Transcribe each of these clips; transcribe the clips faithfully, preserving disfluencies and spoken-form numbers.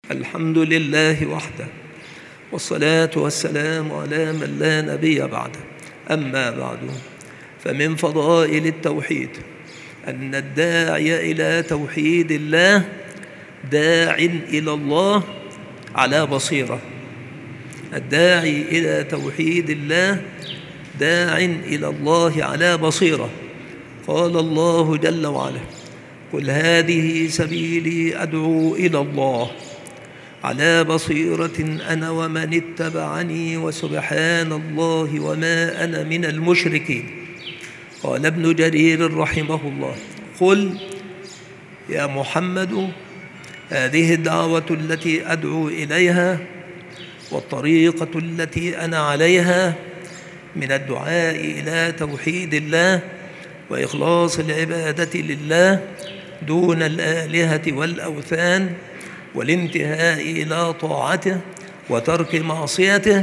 الحمد لله وحده، والصلاة والسلام على من لا نبي بعده. أما بعد، فمن فضائل التوحيد أن الداعي إلى توحيد الله داع إلى الله على بصيرة. الداعي إلى توحيد الله داع إلى الله على بصيرة. قال الله جل وعلا: قل هذه سبيلي أدعو إلى الله على بصيرة أنا ومن اتبعني وسبحان الله وما أنا من المشركين. قال ابن جرير رحمه الله: قل يا محمد هذه الدعوة التي أدعو إليها والطريقة التي أنا عليها من الدعاء إلى توحيد الله وإخلاص العبادة لله دون الآلهة والأوثان، والانتهاء إلى طاعته وترك معصيته،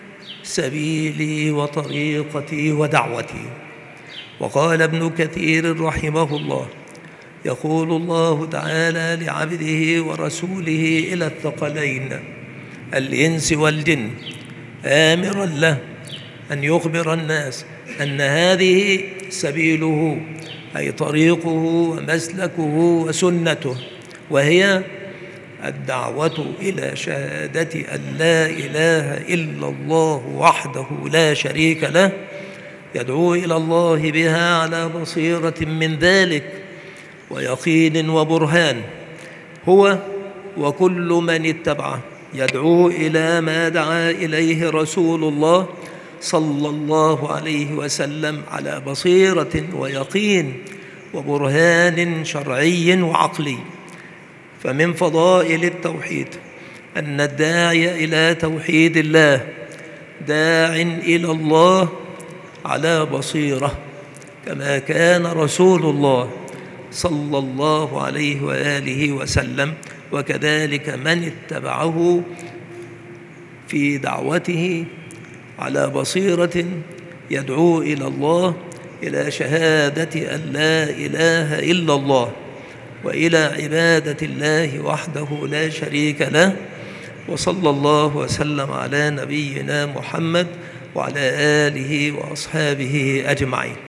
سبيلي وطريقتي ودعوتي. وقال ابن كثير رحمه الله: يقول الله تعالى لعبده ورسوله إلى الثقلين الإنس والجن آمرا له أن يخبر الناس أن هذه سبيله، أي طريقه ومسلكه وسنته، وهي الدعوة إلى شهادة أن لا إله إلا الله وحده لا شريك له، يدعو إلى الله بها على بصيرة من ذلك ويقين وبرهان، هو وكل من اتبعه، يدعو إلى ما دعا إليه رسول الله صلى الله عليه وسلم على بصيرة ويقين وبرهان شرعي وعقلي. فمن فضائل التوحيد أن الداعي إلى توحيد الله داع إلى الله على بصيرة، كما كان رسول الله صلى الله عليه وآله وسلم، وكذلك من اتبعه في دعوته على بصيرة، يدعو إلى الله إلى شهادة أن لا إله إلا الله وإلى عبادة الله وحده لا شريك له. وصلى الله وسلم على نبينا محمد وعلى آله وأصحابه أجمعين.